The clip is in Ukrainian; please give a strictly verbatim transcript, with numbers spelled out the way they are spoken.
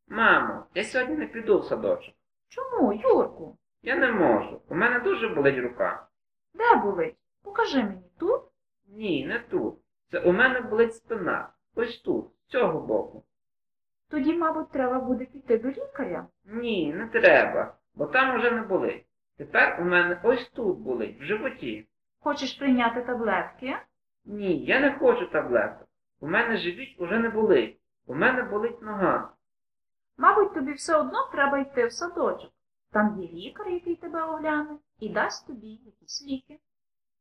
Мамо, я сьогодні не піду в садочок. Чому, Юрку? Я не можу. У мене дуже болить рука. Де болить? Покажи мені тут. Ні, не тут. Це у мене болить спина. Ось тут, з цього боку. Тоді, мабуть, треба буде піти до лікаря. Ні, не треба, бо там уже не болить. Тепер у мене ось тут болить, в животі. Хочеш прийняти таблетки? Ні, я не хочу таблеток. У мене живіт уже не болить. У мене болить нога. Мабуть, тобі все одно треба йти в садочок. Там є лікар, який тебе огляне, і дасть тобі якісь ліки.